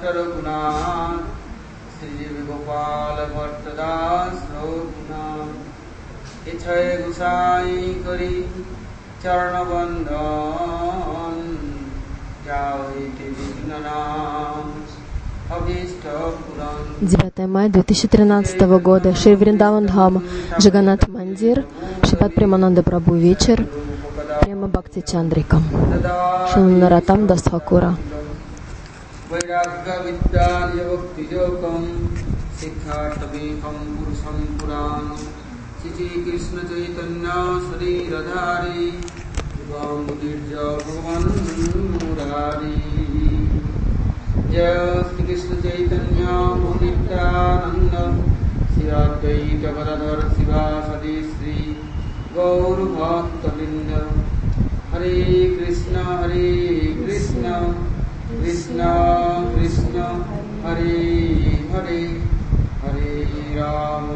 9 мая 2013 года. Шри Вриндаван Дхам, Джаганнат Мандир, Шрипад Премананда Прабху вечер, Према Бхакти Чандрика, Шри Нароттам Дас Тхакура. Jai Shri Krishna Chaitanya Nityananda Shri Advaita Gadadhar Sivasadi Shri Gaur Bhakta Vrinda Hare Krishna Krishna Krishna Hare Hare Hare Rama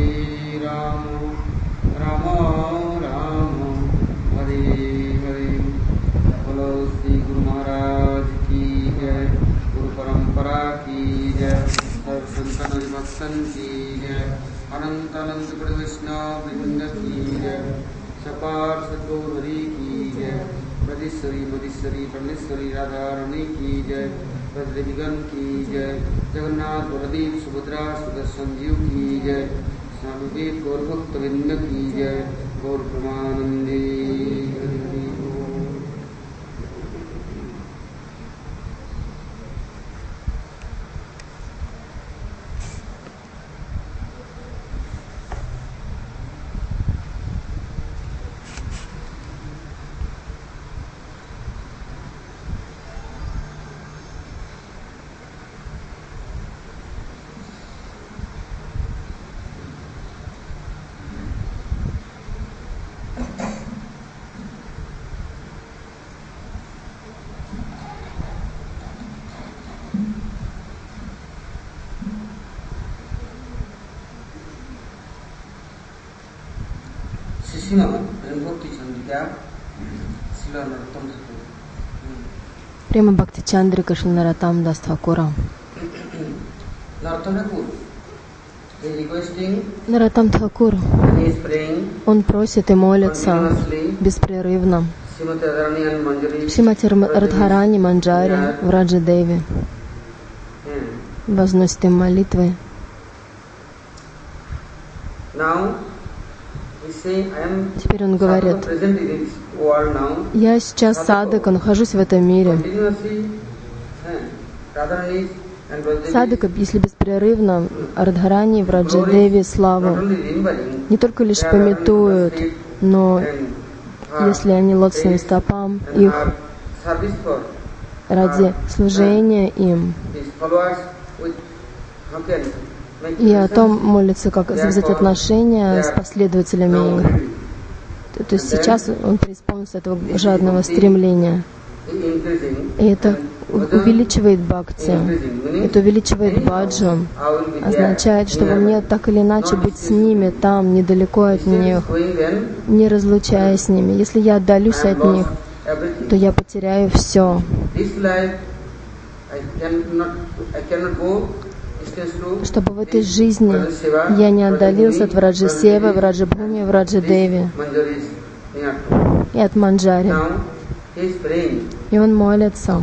Rama Rama Hare Hare Bolo Shri Guru Maharaj Ki Jai परंपरा की जय, सब संतन भक्तन की जय, अनंत अनंत वैष्णव वृंद की जय, सपार सतोहरि की जय, ब्रजेश्वरी परमेश्वरी राधा रानी की जय, ब्रजविगन की जय, जगन्नाथ बलदेव सुभद्रा सुदर्शन जीव की जय, स्वामीदेव गौरभक्त वृंद की जय, गौर प्रमानंदे हरि हरि। Према Бхакти Чандрика Шри Нароттам Дас Тхакура. Нароттам Тхакур, он просит и молится беспрерывно Шримати Радхарани Манджари Враджа Деви, возносит им молитвы. Теперь он говорит: я сейчас садака, нахожусь в этом мире. Садака, если беспрерывно Радхарани, Враджа Деви славу не только лишь пометуют, но если они лотосным стопам их ради служения им, и о том молится, как завязать отношения с последователями их. То есть сейчас он преисполнился этого жадного стремления. И это увеличивает бхакти, это увеличивает баджу, означает, что во мне так или иначе быть с ними, там, недалеко от них, не разлучаясь с ними. Если я отдалюсь от них, то я потеряю все. Чтобы в этой жизни я не отдалился от Враджа Севы, Враджа Бхуми, Враджа Деви и от Манджари. И он молится.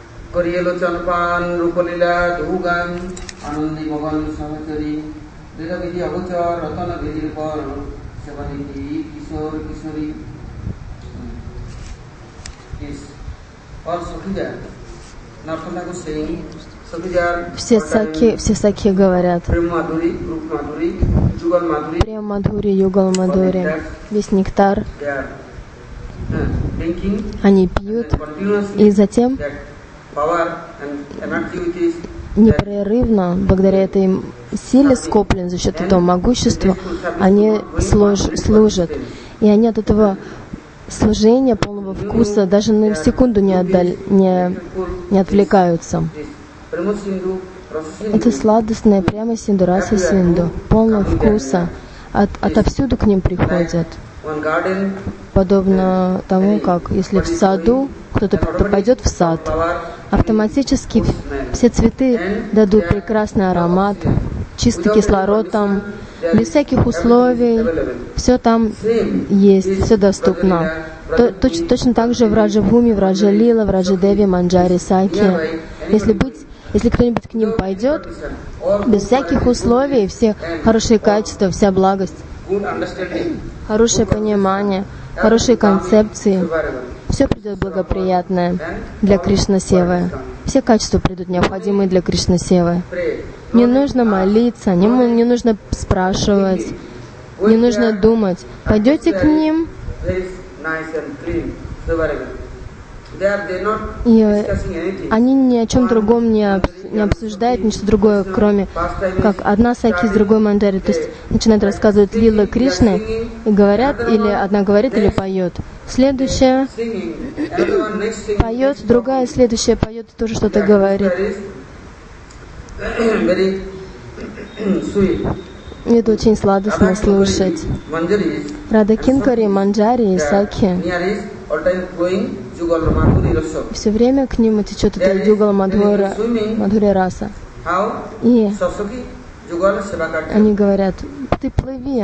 Все саки говорят. Прем Мадхури, Югал Мадхури, весь нектар они пьют, и затем непрерывно, благодаря этой силе скопленной, за счет этого могущества, они служат. И они от этого служения полного вкуса даже на секунду не отвлекаются. Это сладостное прямо синду, раса синду, полное вкуса. Отовсюду к ним приходят. Подобно тому, как если в саду кто-то пойдет в сад, автоматически все цветы дадут прекрасный аромат, чистый кислород там, без всяких условий, все там есть, все доступно. Точно так же в Раджабхуми, в Раджалила, в Раджадеве, Манджари, Саки. Если кто-нибудь к ним пойдет, без всяких условий, все хорошие качества, вся благость, хорошее понимание, хорошие концепции, все придет благоприятное для Кришна-севы. Все качества придут необходимые для Кришна-севы. Не нужно молиться, не нужно спрашивать, не нужно думать. Пойдете к ним, и они ни о чем другом не обсуждают, ничто другое, кроме как одна саки с другой манджари. То есть начинают рассказывать лила Кришны и говорят, или одна говорит, или поет. Следующая поет, другая следующая поет, тоже что-то говорит. И это очень сладостно слушать. Рада Кинкари, Манджари и Саки. Все время к нему течет это Джугала Мадхури Раса. И они говорят: ты плыви,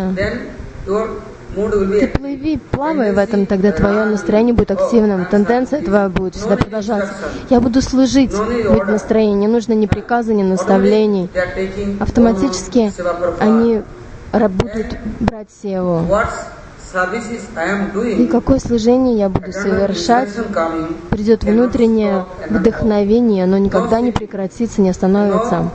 плавай в этом, тогда твое настроение будет активным, тенденция твоя будет всегда продолжаться. Я буду служить, ведь настроение, не нужно ни приказа, ни наставлений. Автоматически они будут брать севу. И какое служение я буду совершать, придет внутреннее вдохновение, оно никогда не прекратится, не остановится.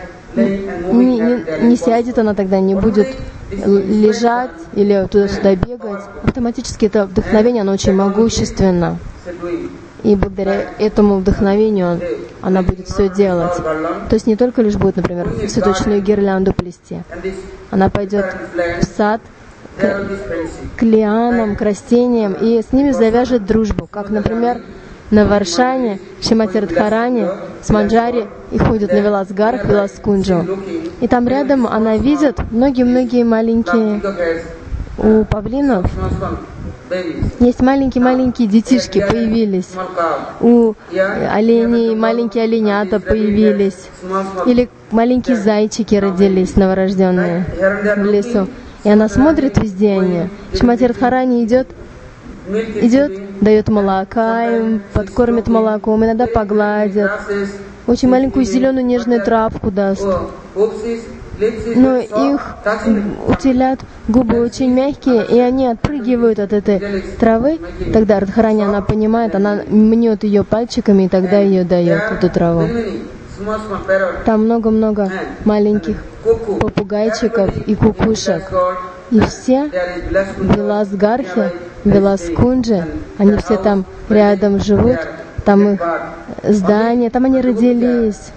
Не сядет она тогда, не будет лежать или туда-сюда бегать. Автоматически это вдохновение, оно очень могущественно. И благодаря этому вдохновению она будет все делать. То есть не только лишь будет, например, цветочную гирлянду плести. Она пойдет в сад, к лианам, к растениям, и с ними завяжет дружбу. Как, например, на Варшане, Шримати Радхарани с Манджари и ходят на Виласгарх, Виласкунджу. И там рядом она видит многие-многие маленькие, у павлинов есть маленькие детишки появились, у оленей маленькие оленята появились, или маленькие зайчики родились, новорожденные в лесу. И она смотрит, везде они. Шримати Радхарани идет, дает молока им, подкормит молоком, иногда погладит. Очень маленькую зеленую нежную травку даст. Но их утилят, губы очень мягкие, и они отпрыгивают от этой травы. Тогда Радхарани, она понимает, она мнет ее пальчиками, и тогда ее дает, эту траву. Там много-много маленьких попугайчиков и кукушек. И все в Виласгархе, в Виласкундже, они все там рядом живут, там их здания, там они родились.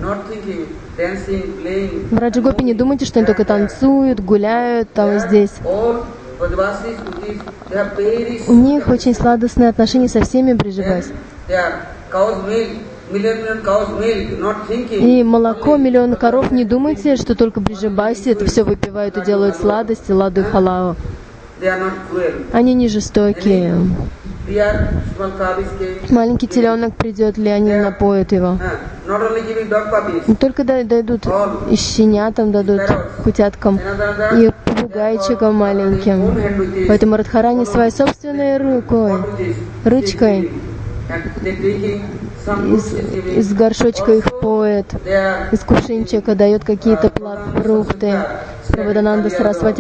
В Раджагопи не думайте, что они только танцуют, гуляют там и здесь. У них очень сладостные отношения со всеми Бриджабаси. И молоко, миллион коров, не думайте, что только Бриджабаси это все выпивают и делают сладости, ладу и халаву. Они не жестокие. Маленький теленок придет ли, они напоят его. Не только дадут и щенятам дадут, кутяткам, и попугайчикам маленьким. Поэтому Радхарани своей собственной ручкой из горшочка их поет, из кувшинчика дает какие-то фрукты. Прабхадананда Сарасвати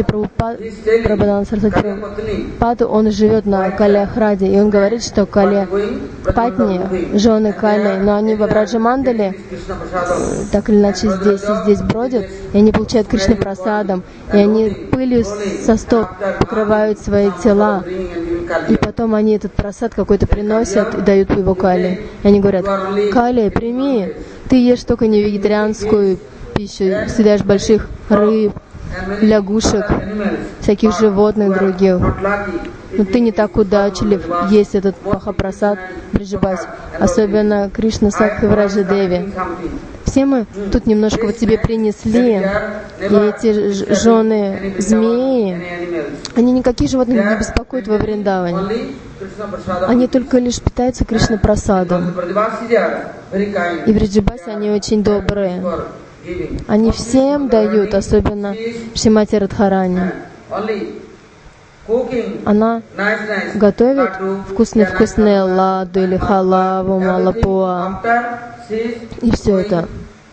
Прабхупаду, он живет на Кали-Ахраде, и он говорит, что Кали-Патни, жены Кали, но они в Браджамандале, так или иначе здесь бродят, и они получают Кришна прасадом, и они пылью со стоп покрывают свои тела, и потом они этот прасад какой-то приносят и дают его Кали. И они говорят: Кали, прими, ты ешь только не вегетарианскую пищу, съедаешь больших рыб, лягушек, всяких животных других. Но ты не так удачлив есть этот Махапрасад Бриджабаси, особенно Кришна Сакхи в Раджадеве. Все мы тут немножко вот себе принесли, и эти жены змеи, они никаких животных не беспокоят во Вриндаване. Они только лишь питаются Кришна прасадом. И Вриджабаси, они очень добрые. Они всем дают, особенно Шримати Радхарани. Она готовит вкусные-вкусные ладу или халаву, малапуа. И все это.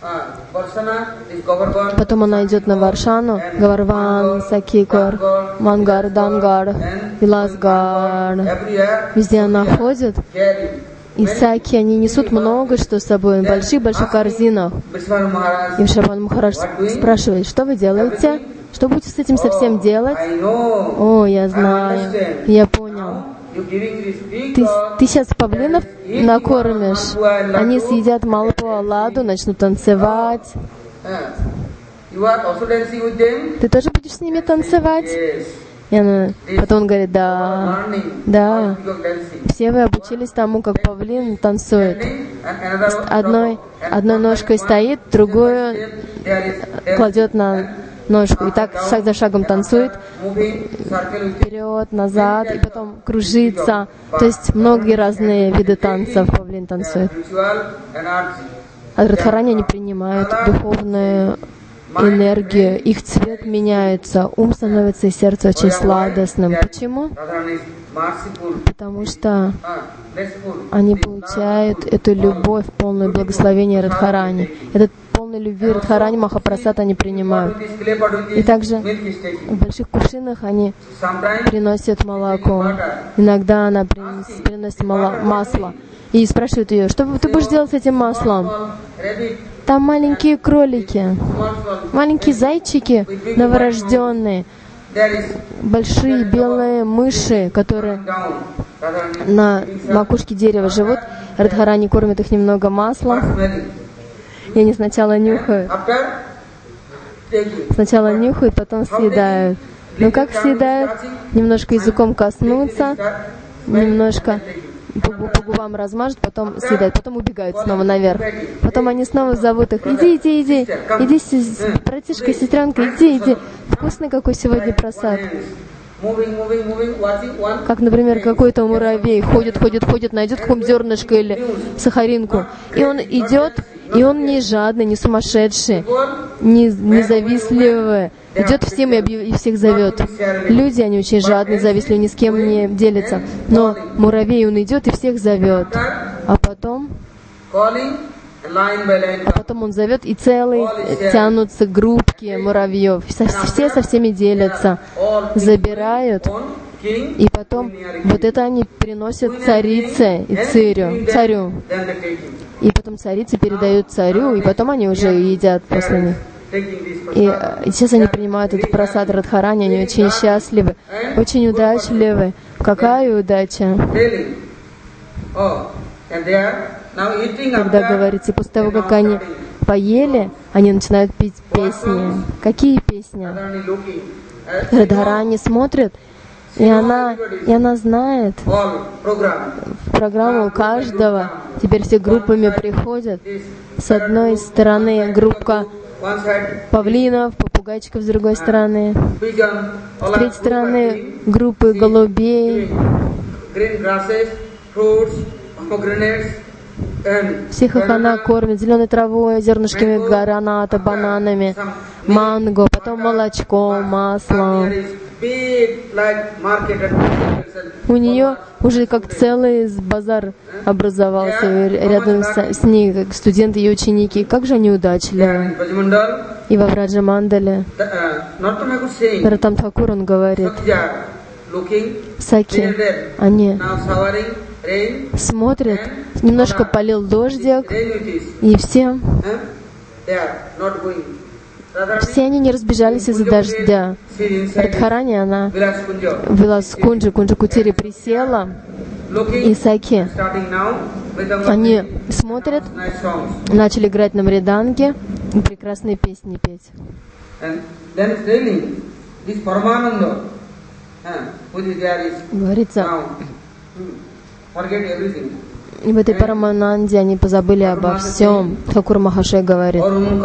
Потом она идет на Варшану, Гаварван, Сакикор, Мангар, Дангар, Виласгар. Везде она ходит. И саки, они несут много что с собой, в больших-больших корзинах. И Вишварман Махарадж спрашивает, что вы делаете? Что будете с этим совсем делать? О, я знаю, я понял. Ты сейчас павлинов накормишь, они съедят малапуа, ладу, начнут танцевать. Ты тоже будешь с ними танцевать? И потом он говорит, да, все вы обучились тому, как павлин танцует. Одной ножкой стоит, другую кладет на ножку. И так шаг за шагом танцует, вперед, назад, и потом кружится. То есть многие разные виды танцев павлин танцует. А Радхарани они принимают духовную энергию, их цвет меняется, ум становится и сердце очень сладостным. Почему? Потому что они получают эту любовь, полное благословение Радхарани. Этот полной любви Радхарани Махапрасад они принимают. И также в больших кувшинах они приносят молоко. Иногда она приносит масло. И спрашивают ее, что ты будешь делать с этим маслом? Там маленькие кролики, маленькие зайчики новорожденные, большие белые мыши, которые на макушке дерева живут. Радхарани кормит их немного маслом. И они сначала нюхают. Сначала нюхают, потом съедают. Но как съедают? Немножко языком коснутся, немножко по губам размажут, потом съедают, потом убегают снова наверх. Потом они снова зовут их: иди, братишка, сестренка, иди. Вкусный какой сегодня просад. Как, например, какой-то муравей ходит, найдет какое-нибудь зернышко или сахаринку. И он идет, и он не жадный, не сумасшедший, не завистливый. Идет всем и всех зовет. Люди, они очень жадные, завистливые, ни с кем не делятся. Но муравей, он идет и всех зовет. А потом он зовет, и целые тянутся группки муравьев. Все со всеми делятся, забирают. И потом вот это они приносят царице и царю. И потом царицы передают царю, и потом они уже едят после них. И сейчас они принимают этот прасад Радхарани, они очень счастливы, очень удачливы. Какая удача! Когда говорится, после того, как они поели, они начинают петь песни. Какие песни? Радхарани смотрит, и она знает программу каждого. Теперь все группами приходят. С одной стороны группа павлинов, попугайчиков с другой стороны. С третьей стороны группы голубей. Всех их она кормит зеленой травой, зернышками граната, бананами, манго, потом молочком, маслом. У нее уже как целый базар образовался рядом с ней, как студенты и ученики. Как же они удачливы. И во Враджа-мандале Нароттам Тхакур, он говорит, саки, они смотрят, немножко полил дождик, и все они не разбежались из-за дождя. Радхарани, она в Кунджи-Кутире присела, и саки, они смотрят, начали играть на мриданге и прекрасные песни петь. Говорится, И в этой Парамананде они позабыли обо всем. Тхакур Махашай говорит.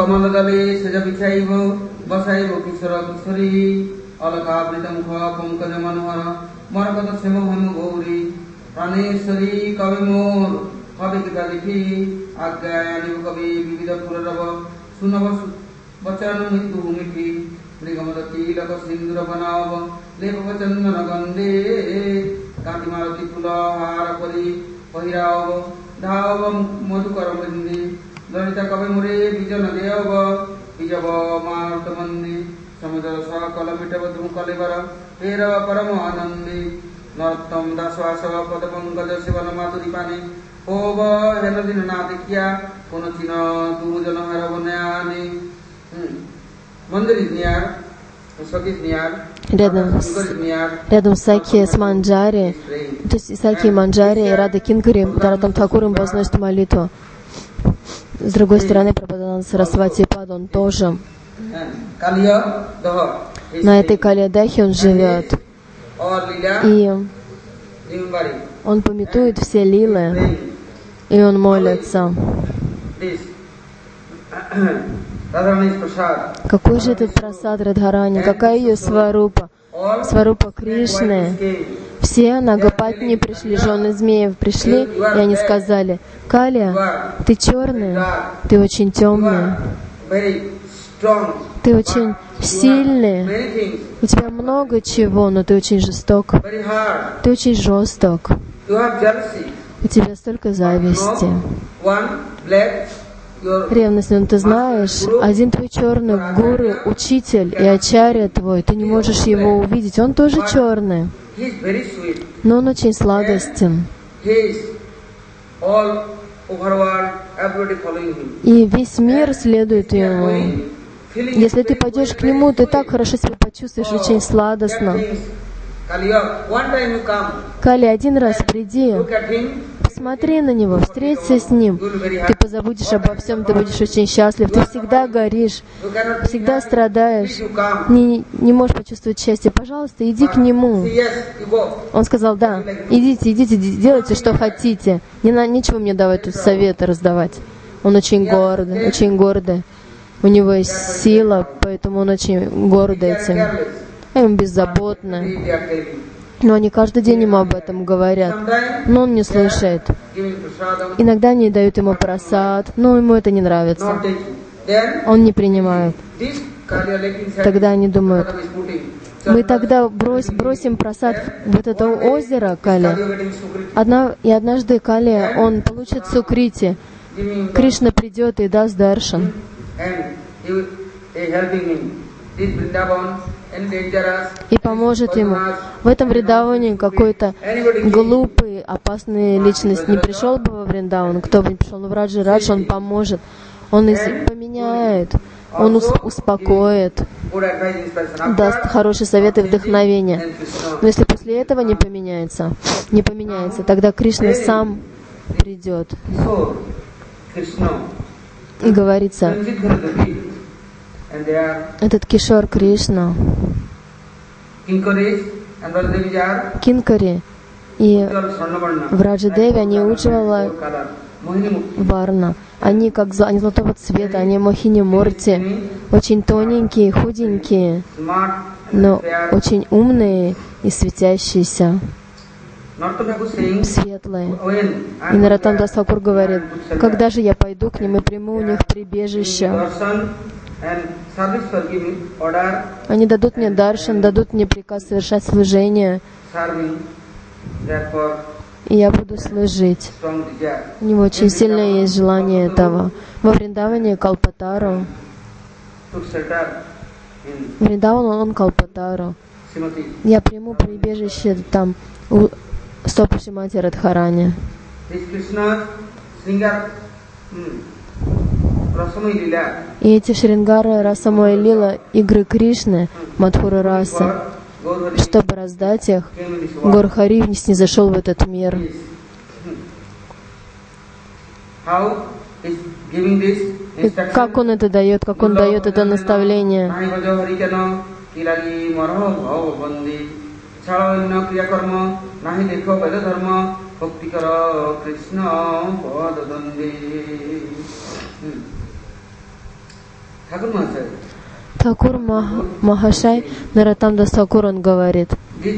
Рядом с Саки с Манджари, то есть Саки и Манджари и Рада Кинкари, Таратам Тхакуром возносит молитву. С другой стороны, Прабхадананда Сарасвати Пад, он тоже на этой Калиядахе он живет. И он памятует все лилы, и он молится. Какой же этот прасад Радхарани? Какая ее сварупа? Сварупа Кришны. Все Нагапатни пришли, жены змеев пришли, и они сказали: Калия, ты черный, ты очень темный, ты очень сильный, у тебя много чего, но ты очень жесток, ты очень жесток, у тебя столько зависти, ревность. Но ты знаешь, один твой черный гуру, учитель и ачарья твой, ты не можешь его увидеть, он тоже черный, но он очень сладостен. И весь мир следует ему. Если ты пойдешь к нему, ты так хорошо себя почувствуешь, очень сладостно. Кали, один раз приди, посмотри на него, встреться с ним. Ты позабудешь обо всем, ты будешь очень счастлив. Ты всегда горишь, всегда страдаешь, не можешь почувствовать счастье. Пожалуйста, иди к нему. Он сказал: да, идите, делайте, что хотите. Нечего мне давать тут советы раздавать. Он очень гордый. У него есть сила, поэтому он очень гордый этим. И он беззаботный. Но они каждый день ему об этом говорят. Но он не слушает. Иногда они дают ему прасад, но ему это не нравится. Он не принимает. Тогда они думают: мы тогда бросим прасад в вот это озеро, Кали. И однажды Кали, он получит сукрити. Кришна придет и даст даршан. И поможет ему. В этом Вриндаване какой-то глупый, опасный личность не пришел бы во Вриндаван. Кто бы не пришел в Радж, он поможет. Он поменяет, он успокоит, даст хорошие советы и вдохновение. Но если после этого не поменяется, тогда Кришна сам придет. И говорится, этот Кишор Кришна, Кинкари и Враджадеви, они Уджвала Варна. Они золотого цвета, они Мохини Мурти, очень тоненькие, худенькие, но очень умные и светящиеся, светлые. И Нароттам Дас Тхакур говорит: когда же я пойду к ним и приму у них прибежище? Они дадут мне даршан, дадут мне приказ совершать служение, и я буду служить. У него очень сильное есть желание этого. Во Вриндаване Калпатару. Вриндаван, он Калпатару. Я приму прибежище там у стопы Шримати Радхарани. И эти Шрингары, Расамой Лила, игры Кришны, Мадхура Раса, чтобы раздать их, Гор-Хари снизошел в этот мир. И как он это дает, как он дает это наставление? Такур Махашай, Нароттам-дас Такур, он говорит,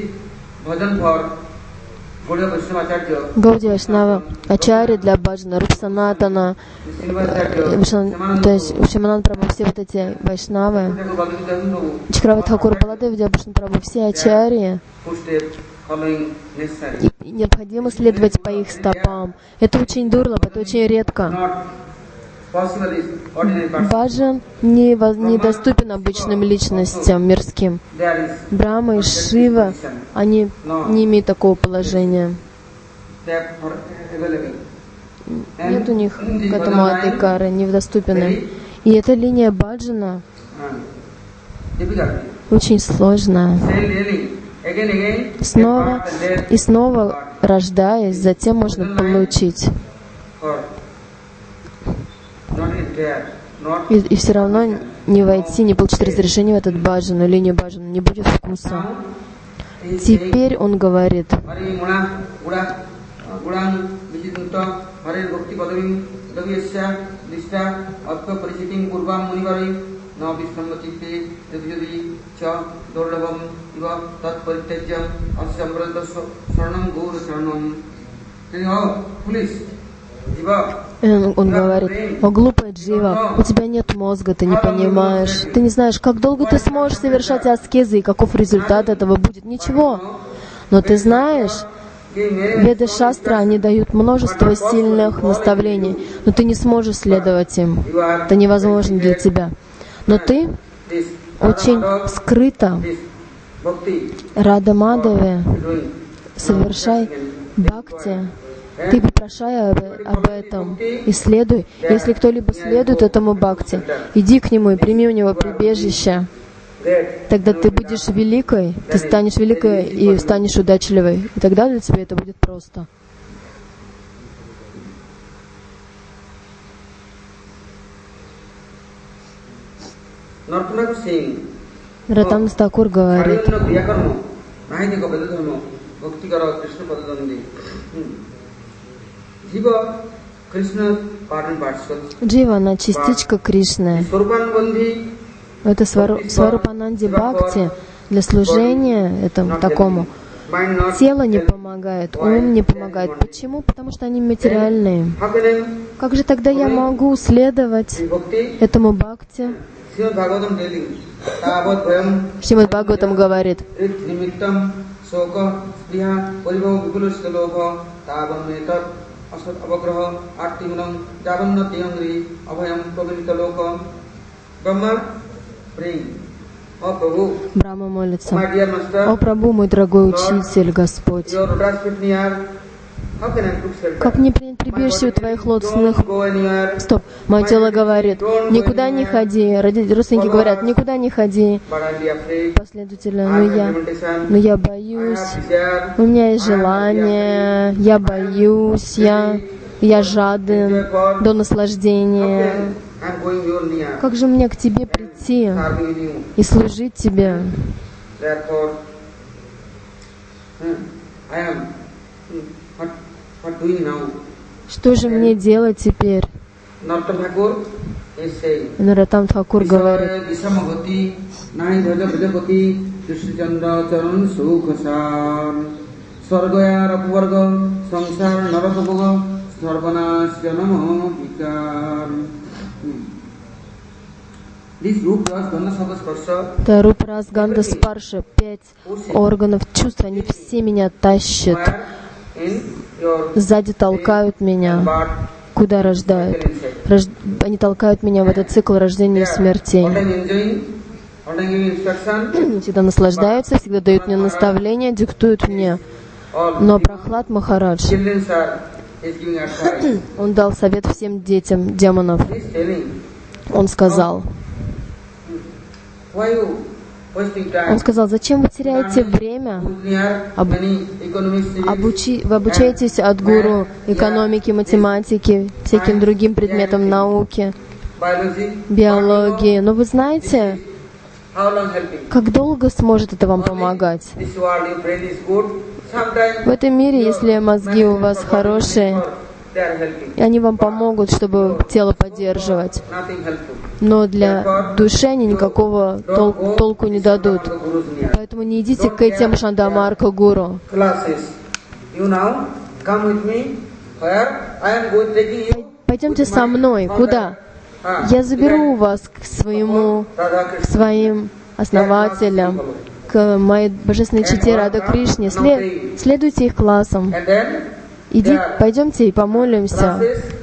Гаудия Вайшнава Ачарья для баджана, Рупсанатана, то есть Шиманан Прабху, все вот эти вайшнавы, Чакраварти Тхакур, Баладев Видьябхушан Прабху, все ачарьи, необходимо следовать по их стопам. Это очень дурно, это очень редко. Баджан недоступен обычным личностям мирским. Брахма и Шива, они не имеют такого положения. Нет у них к этому адхикары, недоступны. И эта линия баджана очень сложная. Снова и снова рождаясь, затем можно получить. И все равно не войти, не получить разрешение в этот баджан, линию баджана, не будет вкуса. Теперь он говорит, он говорит, о глупая джива, у тебя нет мозга, ты не понимаешь, ты не знаешь, как долго ты сможешь совершать аскезы и каков результат этого будет, ничего. Но ты знаешь, Веды Шастра, они дают множество сильных наставлений, но ты не сможешь следовать им, это невозможно для тебя. Но ты очень скрыто, Рада Мадхаве, совершай бхакти. Ты попрошай об этом, исследуй. Если кто-либо следует этому бхакти, иди к нему и прими у него прибежище. Тогда ты будешь великой, ты станешь великой и станешь удачливой. И тогда для тебя это будет просто. Нароттам-дас Такур говорит, Джива, она частичка Кришны. Это Сварупананди Бхакти. Для служения этому такому тело не помогает, ум не помогает. Почему? Потому что они материальные. Как же тогда я могу следовать этому Бхакти? Шримад Бхагаватам говорит, Брахма молится, о Прабху, мой дорогой учитель, Господь, как мне принять прибежище у твоих лотосных... Стоп, мое тело говорит, никуда не ходи. Родственники говорят, никуда не ходи. Последовательно, но я боюсь, у меня есть желание, я боюсь, я жаден до наслаждения. Как же мне к тебе прийти и служить тебе? Что же мне делать теперь? Нароттам Тхакур говорит, это Рупа Рас Ганда Спарша, 5 органов чувств, они все меня тащат. Сзади толкают меня. Куда рождают? Они толкают меня в этот цикл рождения и смертей. Всегда наслаждаются, всегда дают мне наставления, диктуют мне. Но Прахлад Махарадж, он дал совет всем детям демонов. Он сказал, зачем вы теряете время? Вы обучаетесь от гуру экономики, математики, всяким другим предметам науки, биологии. Но вы знаете, как долго сможет это вам помогать? В этом мире, если мозги у вас хорошие, и они вам помогут, чтобы тело поддерживать. Но для души они никакого толку не дадут. Поэтому не идите к этим Шандамарка гуру. Пойдемте со мной. Куда? Я заберу вас к своим основателям, к моей божественной чете Рада Кришне. Следуйте их классам. Пойдемте и помолимся.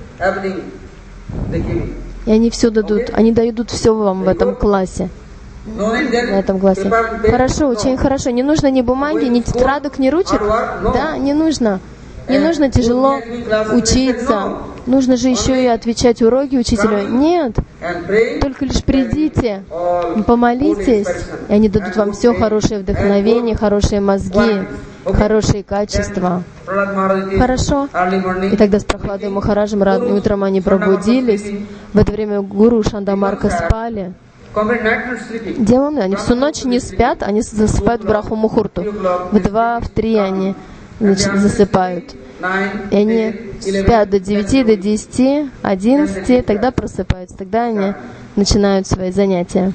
И они все дадут. Они дадут все вам в этом классе. На этом классе. Хорошо, очень хорошо. Не нужно ни бумаги, ни тетрадок, ни ручек. Да, не нужно. Не нужно тяжело учиться. Нужно же еще и отвечать уроки учителю. Нет. Только лишь придите, помолитесь, и они дадут вам все хорошее вдохновение, хорошие мозги, хорошие качества. Хорошо. И тогда с Прохладой Махараджем ранним утром они пробудились. В это время гуру Шандамарка спали. Демоны, они всю ночь не спят, они засыпают в Брахма Мухурту. В 2, в 3 они засыпают. И они спят до 9, до 10, 11, тогда просыпаются, тогда они начинают свои занятия.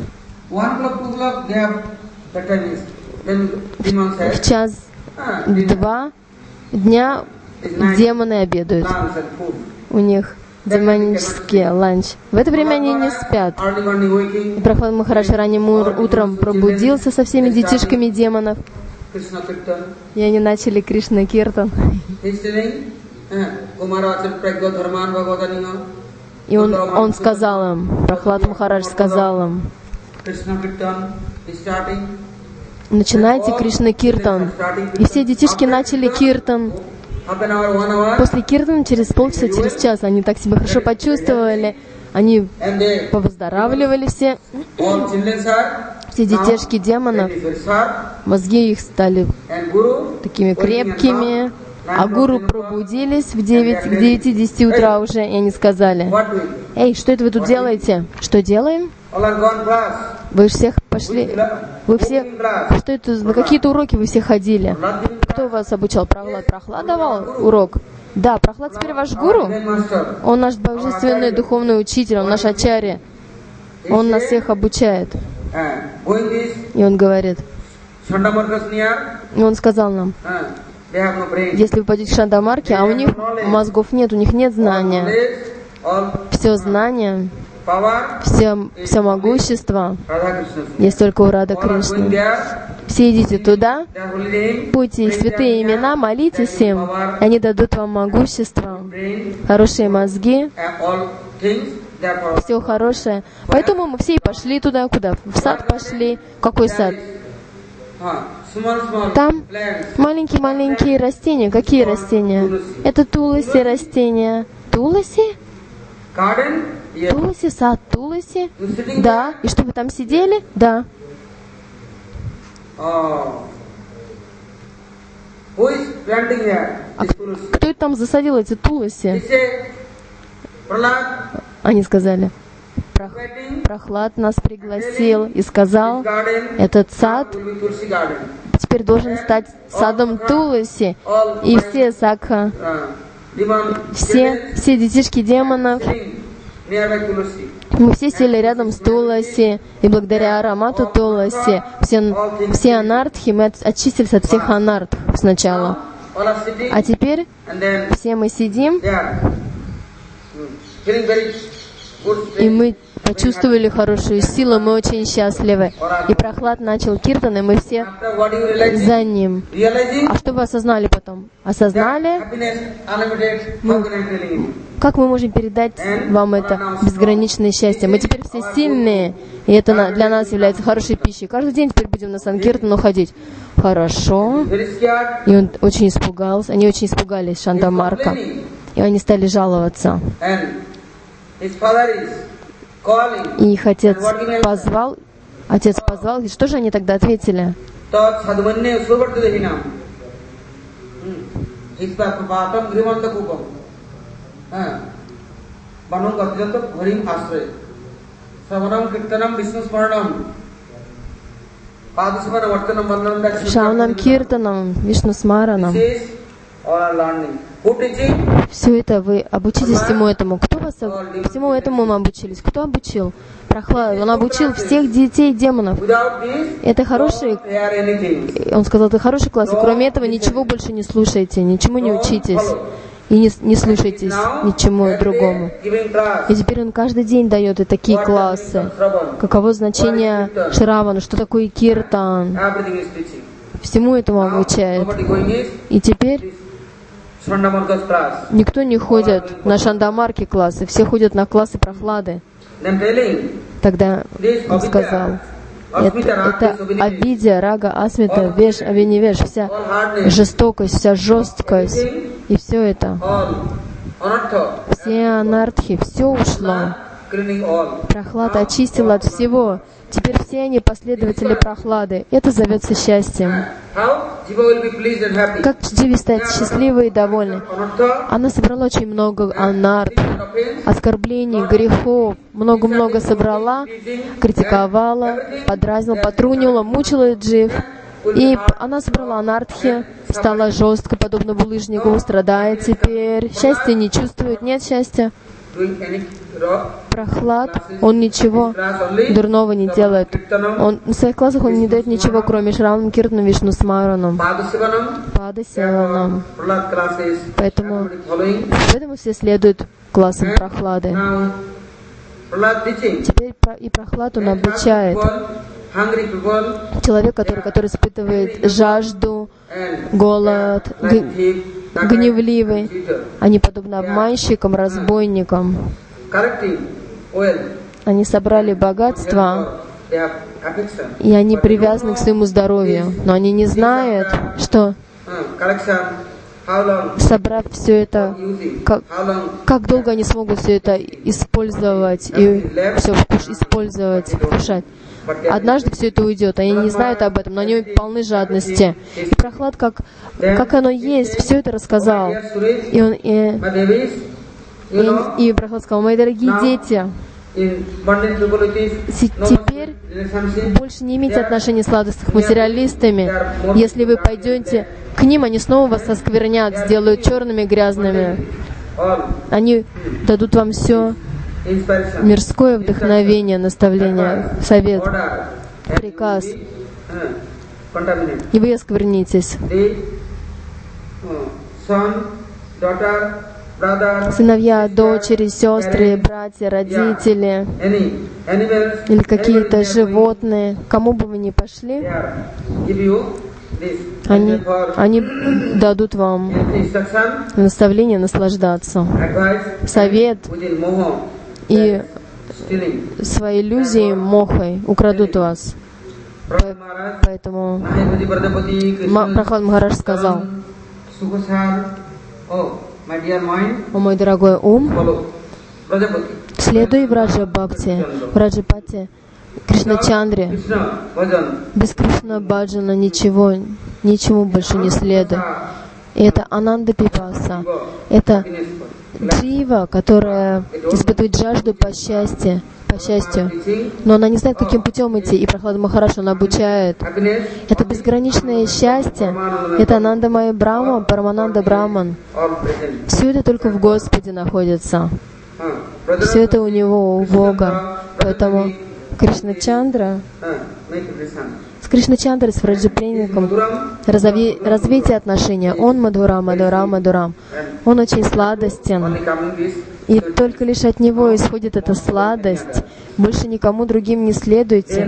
В час 2 дня демоны обедают. У них демонический ланч. В это время они не спят. И Прохлад Махарадж ранним утром пробудился со всеми детишками демонов. И они начали Кришна Киртан. И он сказал им, Прохлад Махарадж сказал им, начинайте Кришна Киртан. И все детишки начали Киртан. После Киртана через полчаса, через час они так себя хорошо почувствовали. Они повыздоравливали все. Все детишки демонов, мозги их стали такими крепкими. А гуру пробудились к 9-10 утра уже, и они сказали: «Эй, что это вы тут делаете?» «Что делаем?» «Вы всех пошли, вы все, что это, на какие-то уроки вы все ходили?» «Кто вас обучал?» «Прохлад». «Прохлад давал урок?» «Да, Прохлад теперь ваш гуру?» «Он наш божественный духовный учитель, он наш ачарья, он нас всех обучает». И он говорит, и он сказал нам, если вы пойдете к Шандамарке, а у них мозгов нет, у них нет знания, все знание, все могущество есть только у Рады Кришны. Все идите туда, будьте их святые имена, молитесь им, и они дадут вам могущество, хорошие мозги, все хорошее. Поэтому мы все и пошли туда, куда? В сад пошли. Какой сад? Там маленькие-маленькие растения. Какие растения? Это туласи растения. Туласи? Туласи, сад Туласи? Да. И что, вы там сидели? Да. А кто это там засадил эти Туласи? Они сказали, Прохлад нас пригласил и сказал, этот сад теперь должен стать садом Туласи. И все сакха, все детишки демонов, мы все сели рядом с Туласи, и благодаря аромату Туласи все анартхи, мы очистились от всех анартх сначала. А теперь все мы сидим, и мы почувствовали хорошую силу, мы очень счастливы. И Прохлад начал киртан, и мы все за ним. А что вы осознали потом? Осознали? Как мы можем передать вам это безграничное счастье? Мы теперь все сильные, и это для нас является хорошей пищей. Каждый день теперь будем на Санкиртану ходить. Хорошо. И он очень испугался. Они очень испугались Шандамарка. И они стали жаловаться. И их отец позвал, и что же они тогда ответили? Шраванам Киртанам, Вишну Смаранам. Все это вы обучитесь всему этому. Кто вас всему этому мы обучились? Кто обучил? Прохлад. Он обучил всех детей демонов. Это хороший. Он сказал, это хороший класс. И кроме этого ничего больше не слушайте, ничему не учитесь. И не слушайтесь ничему другому. И теперь он каждый день дает и такие классы. Каково значение Шравана, что такое Киртан. Всему этому обучает. И теперь никто не ходит на Шандамарки классы, все ходят на классы Прохлады. Тогда он сказал, это Авидья, Рага, Асмита, Веш, Авинивеш, вся жестокость, вся жесткость, и все это, все анартхи, все ушло. Прохлада очистила от всего. Теперь все они последователи Прохлады. Это зовется счастьем. Как Дживи стать счастливой и довольной? Она собрала очень много анарт, оскорблений, грехов, много-много собрала, критиковала, подразнила, потрунила, мучила Джив. И она собрала анартхи, стала жестко, подобно булыжнику, страдает теперь. Счастья не чувствует, нет счастья. Прохлад, он ничего дурного не делает. Он в своих классах он не дает ничего, кроме Шраванам Киртану, Вишну Смаранам, Падасеванам. Поэтому все следуют классам Прохлады. Теперь и Прохлад он обучает. Человек, который испытывает жажду, голод, гневливый, они подобны обманщикам, разбойникам. Они собрали богатство, и они привязаны к своему здоровью, но они не знают, что, собрав все это, как долго они смогут все это использовать и все использовать, вкушать. Однажды все это уйдет, они не знают об этом, но они полны жадности. И Прохлад, как оно есть, все это рассказал. И он и Прохлад сказал: мои дорогие дети, теперь больше не имейте отношения с сладостных материалистами. Если вы пойдете к ним, они снова вас осквернят, сделают черными, грязными. Они дадут вам все мирское вдохновение, наставление, совет, приказ. И вы осквернитесь. Сыновья, дочери, сестры, братья, родители или какие-то животные, кому бы вы ни пошли, они дадут вам наставление наслаждаться, совет, и своей иллюзией, мохой украдут вас. Поэтому Прохлад Махарадж сказал: «О мой дорогой ум, следуй Враджа Бхакти, Враджапати, Кришначандре. Без Кришна Баджана ничему больше не следуй. И это Ананда Пипаса. Это Джива, которая испытывает жажду по счастью, но она не знает, каким путем идти, и Прохлад Махарадж он обучает. Это безграничное счастье, это Ананда Майя Брахма, Парамананда Брахман. Все это только в Господе находится. Все это у Него, у Бога. Поэтому Кришначандра, с Кришначандрой, с Враджапреником развейте отношения. Он Мадхурам, Мадхурам, Мадхурам. Он очень сладостен. И только лишь от него исходит эта сладость. Больше никому другим не следуйте.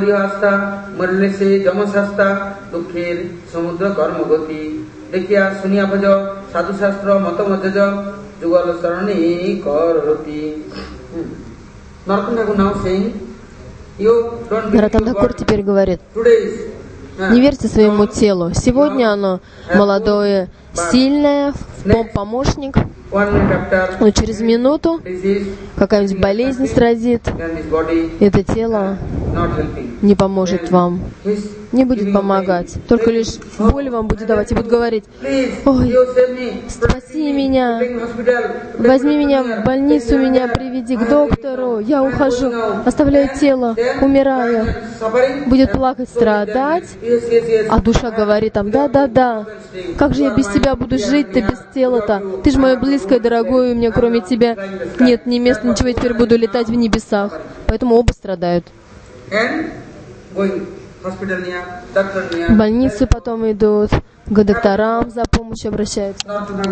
Нароттам Thakkur теперь говорит: не верьте своему телу. Сегодня оно молодое, сильная, помощник, но через минуту какая-нибудь болезнь сразит, это тело не поможет вам, не будет помогать, только лишь боль вам будет давать и будет говорить: «Ой, спаси меня, возьми меня в больницу, меня приведи к доктору, я ухожу, оставляю тело, умираю». Будет плакать, страдать, а душа говорит там: «Да, как же я без тебя буду жить-то, без тела-то? Ты же мое близкое, дорогое, у меня кроме тебя нет ни места, ничего, я теперь буду летать в небесах». Поэтому оба страдают. В больницу потом идут, к докторам за помощью обращаются.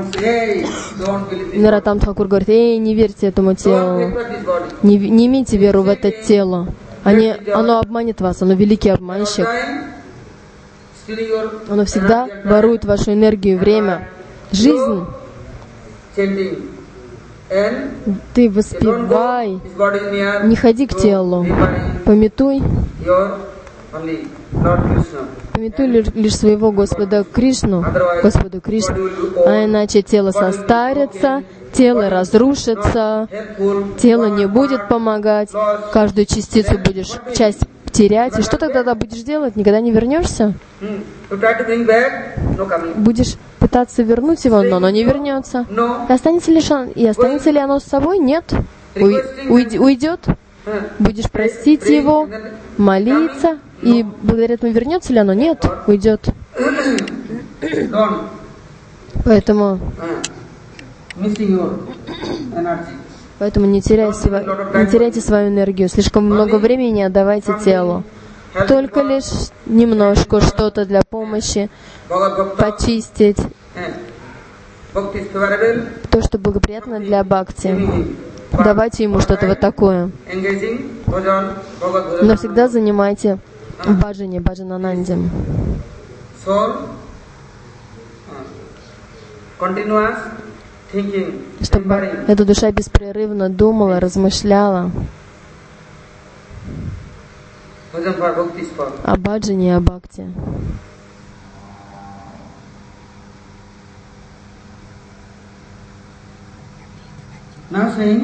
Наратам Тхакур говорит: «Эй, не верьте этому телу, не имейте веру в это тело. Оно обманет вас, оно великий обманщик. Оно всегда ворует вашу энергию, время, жизнь. Ты воспевай, не ходи к телу, пометуй лишь своего Господа Кришну, Господу Кришну, а иначе тело состарится, тело разрушится, тело не будет помогать, каждую частицу будешь часть терять. И что тогда будешь делать? Никогда не вернешься? Будешь пытаться вернуть его, но оно не вернется. И останется ли оно с собой? Нет. Уйдет. Будешь просить его, молиться, и благодаря этому вернется ли оно? Нет, уйдет. Поэтому не теряйте свою энергию, слишком много времени не отдавайте телу. Только лишь немножко что-то для помощи, почистить. То, что благоприятно для бхакти. Давайте ему что-то вот такое. Но всегда занимайте баджанананде. Чтобы эта душа беспрерывно думала, размышляла о баджане и о бхакти. Now saying,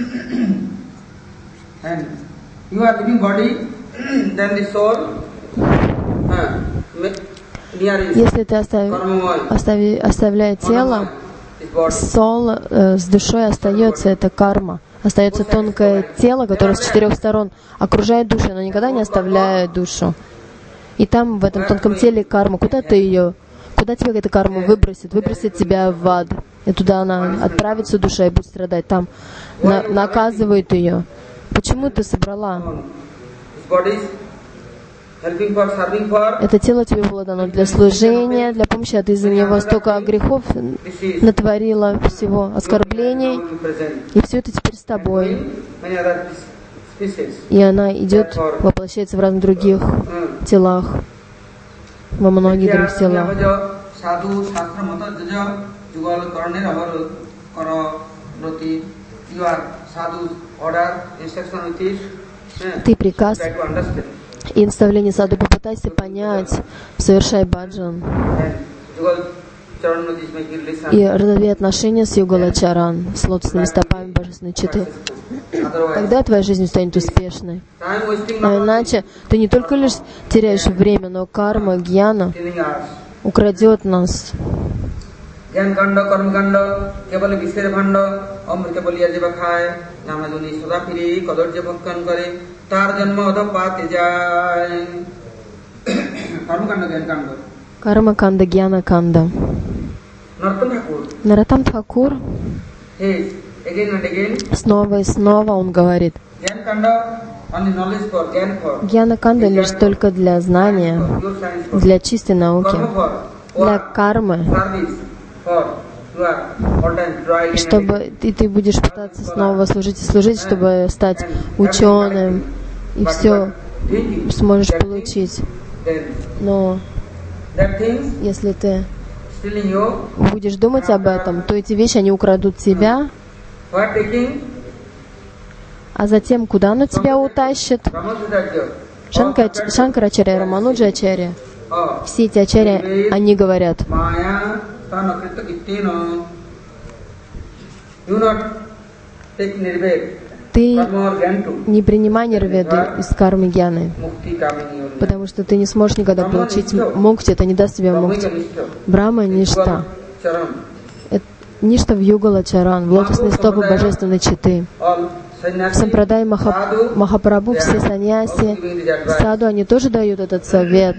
and you are living body, then the soul, если ты оставляешь тело, соул с душой остается, это карма. Остается тонкое тело, которое с 4 сторон окружает душу, но никогда не оставляет душу. И там, в этом тонком теле, карма. Куда тебя эта карма выбросит? Выбросит тебя в ад. И туда она отправится, душа, и будет страдать. Там наказывают ее. Почему ты собрала? Это тело тебе было дано для служения, для помощи, а ты из-за него столько грехов натворила, всего, оскорблений, и все это теперь с тобой. И она идет, воплощается в разных других телах, во многих других телах. Ты приказ и наставление саду попытайся понять, совершай баджан. И разовей отношения с Югалачаран, с лотосными стопами Божественной Читы. Тогда твоя жизнь станет успешной. А иначе ты не только лишь теряешь время, но карма, гьяна украдет нас. Карма канда, гьяна канда. Наратам Тхакур снова и снова он говорит: гьяна канда лишь только для знания, для чистой науки, для кармы, чтобы ты будешь пытаться снова служить, чтобы стать ученым, и все сможешь получить. Но если ты будешь думать об этом, то эти вещи, они украдут тебя, а затем куда оно тебя утащит? Шанкарачарья, Рамануджачарья, все эти ачарьи, они говорят: Ты не принимай нирведу из кармы гьяны, потому что ты не сможешь никогда получить мукти, это не даст тебе мукти. Брахма — ништа. Ништа в югала чаран, в лотосные стопы божественной читы. В сампрадай Махапрабху все саньяси, саду, они тоже дают этот совет.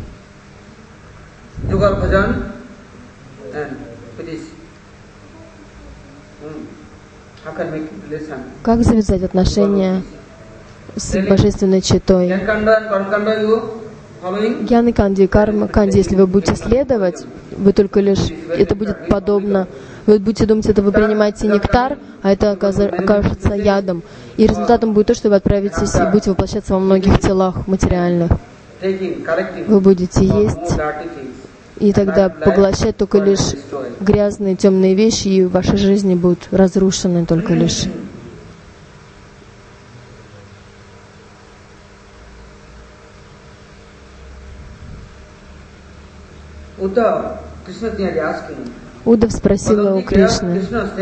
Как завязать отношения с божественной читой? Гьяны канди и карма канди, если вы будете следовать, вы только лишь, это будет подобно, вы будете думать, это вы принимаете нектар, а это окажется ядом. И результатом будет то, что вы отправитесь и будете воплощаться во многих телах материальных. Вы будете есть и тогда поглощать только лишь грязные, темные вещи, и ваши жизни будут разрушены только лишь. Удав спросила у Кришны: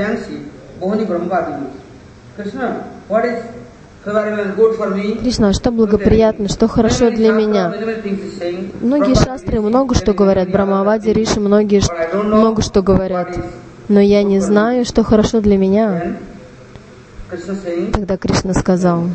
Кришна, что благоприятно, что хорошо для меня? Многие шастры много что говорят, Брахмавади, Риши много что говорят, но я не знаю, что хорошо для меня. Тогда Кришна сказал: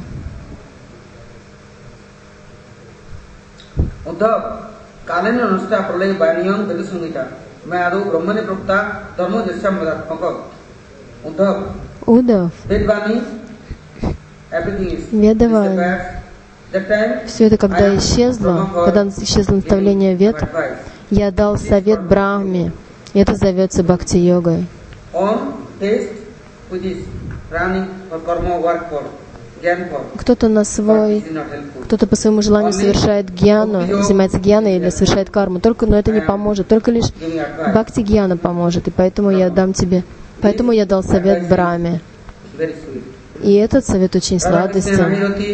Удав, Ведавани, все это когда исчезло, когда исчезло наставление Вед, я дал совет Брахме, и это зовется бхакти-йогой. Кто-то кто-то по своему желанию совершает гьяну, занимается гьяной или совершает карму, но это не поможет, только лишь бхакти-гьяна поможет, и поэтому я дал совет Брахме. И этот совет очень сладостен.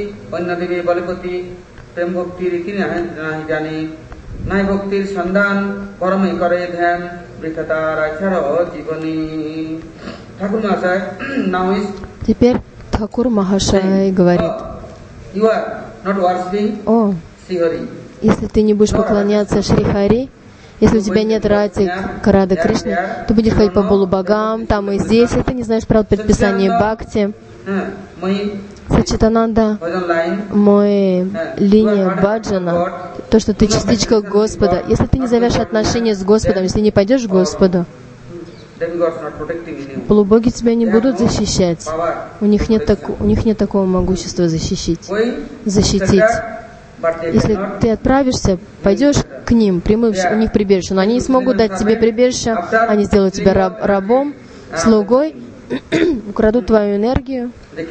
Теперь Тхакур Махашай говорит: о, если ты не будешь поклоняться Шри Хари, если у тебя нет рати Рады Кришны, ты будешь ходить по полубогам, там и здесь, если ты не знаешь правил предписания бхакти. Сачитананда, мой линия баджана, то, что ты частичка Господа. Если ты не завяжешь отношения с Господом, если не пойдешь к Господу, полубоги тебя не будут защищать. У них нет такого могущества защитить. Если ты отправишься, пойдешь к ним, примешь у них прибежище, но они не смогут дать тебе прибежище, они сделают тебя рабом, слугой, украдут твою энергию,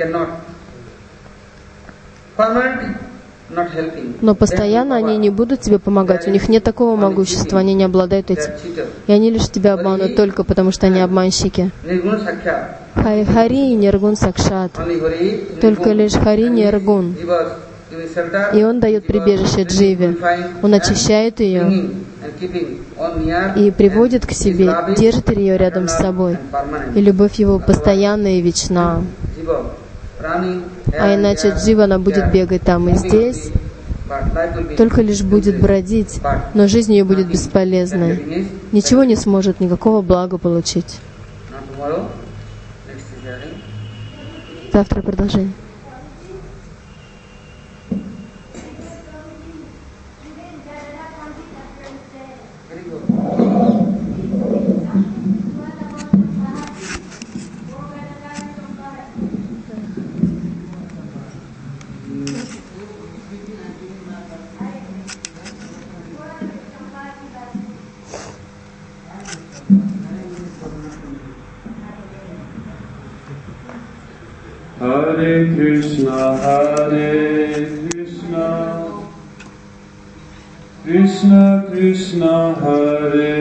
но постоянно они не будут тебе помогать, у них нет такого могущества, они не обладают этим. И они лишь тебя обманут только потому, что они обманщики. Хари и Ниргун Сакшат. Только лишь Хари Ниргун. И он дает прибежище Дживе. Он очищает ее и приводит к себе, держит ее рядом с собой. И любовь его постоянна и вечна. А иначе Джива, она будет бегать там и здесь, только лишь будет бродить, но жизнь ее будет бесполезной. Ничего не сможет, никакого блага получить. Завтра продолжение. Hare Krishna, Krishna Krishna, Hare